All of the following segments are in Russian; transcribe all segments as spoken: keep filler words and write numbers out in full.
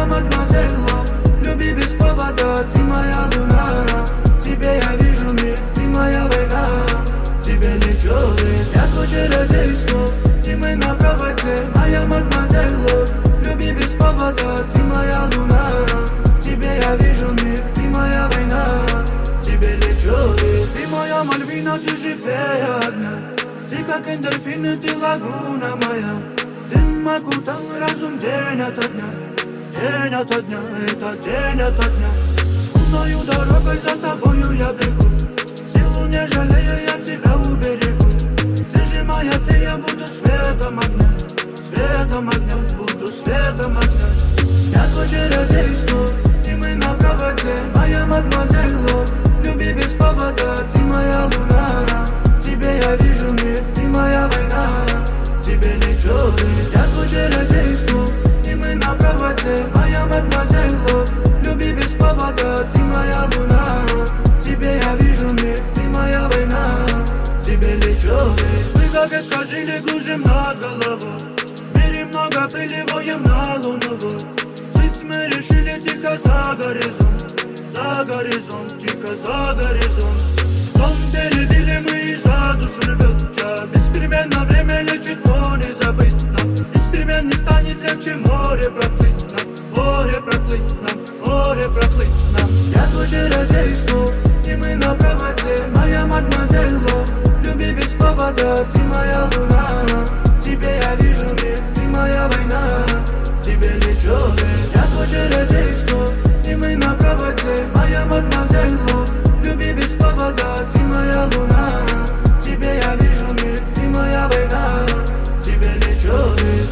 мадемуазель Лов. Люби без повода, ты моя луна. В тебе я вижу мир, ты моя война. В тебе лечу вверх, я твой чародей снов. И мы на проводе, моя мадемуазель Лов. Люби без повода, ты моя луна. В тебе я вижу мир, ты моя война. В тебе лечу вверх. Ты моя Мальвина, ты же фея огня. Ты как эндорфин, и ты лагуна моя. Дым окутал разум день ото дня. День ото дня, это день ото дня. Луною дорогой за тобою я бегу. Силу не жалея, я тебя уберегу. Ты же моя фея, буду светом огня. Светом огня, буду светом огня. Я твой чародей снов, и мы на проводе, моя мадемуазель Лов. Люби без повода, ты моя луна. В тебе я вижу мир, ты моя война. В тебе лечу вверх, я твой чародей снов, и мы на проводе, моя мадемуазель Лов. Люби без повода, ты моя луна. В тебе я вижу мир, ты моя война. В тебе лечу вверх. Мы как эскадрильи кружим над головой. В мире много пыли, воем на луну. Плыть мы решили тихо за горизонт. За горизонт, тихо за горизонт. Сон перебили мы и за душу рвет. Ча беспременно время лечит, но не забыть нам. Беспременно не станет легче море проплыть нам. Море проплыть нам, море проплыть нам. Я твой чародей снов, и мы на проводе, моя мадемуазель Лов. Люби без повода, ты моя луна. В тебе я вижу мир, ты моя война. В тебе лечу вверх, я твой чародей снов, и мы на проводе, моя мадемуазель Лов. Люби без повода, ты моя луна. В тебе я вижу мир, ты моя война. В тебе лечу вверх.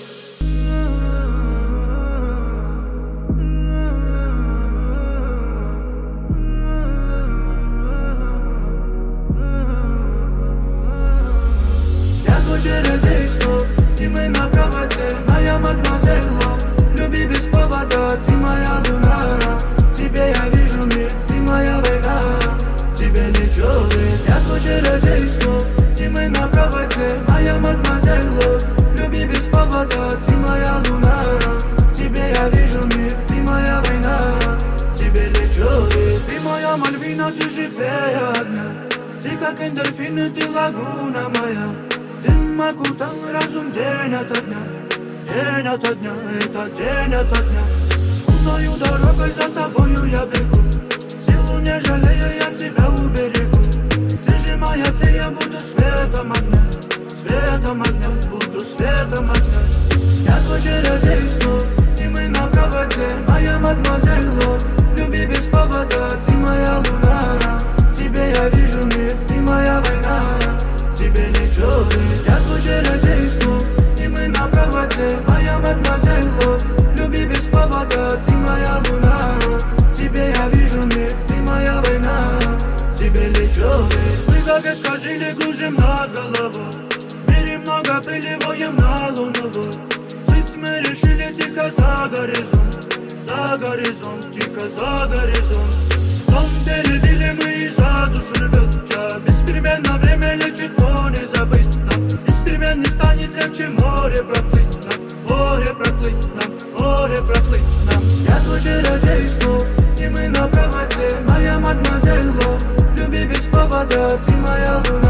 Чародей снов, и мы на проводе, моя мадемуазель Лов. Люби без повода, ты моя луна. В тебе я вижу мир, ты моя война. В тебе лечу вверх, я твой чародей снов, и мы на проводе, моя мадемуазель Лов. Люби без повода, ты моя луна. В тебе я вижу мир, ты моя война. В тебе лечу вверх. Ты моя Мальвина, ты же фея огня. Ты как эндорфин, и ты лагуна моя. Дым окутал разум день ото дня. День ото дня, это день ото дня. Луною дорогой за тобою я бегу. Силу не жалея, я тебя уберегу. Ты же моя фея, буду светом огня. Светом огня, буду светом огня. Я твой чародей снов, и мы на проводе, моя мадемуазель Лов. Люби без повода, ты моя луна. В тебе я вижу мир, ты моя война. В тебе лечу вверх, я твой чародей снов, и мы на проводе, моя мадемуазель Лов. Люби без повода, ты моя луна. В тебе я вижу мир, ты моя война. В тебе лечу вверх. Мы как эскадрильи кружим над головой. В мире много пыли, воем на луну. Плыть мы решили тихо за горизонт. За горизонт, тихо за горизонт. Сон перебили мы и за душу рвет. Ча беспременно время лечит, но не забыть нам. Беспременно не станет легче море проплыть нам. Море проплыть нам, море проплыть нам. Я твой чародей снов, и мы на проводе, моя мадемуазель Лов. Люби без повода, ты моя луна.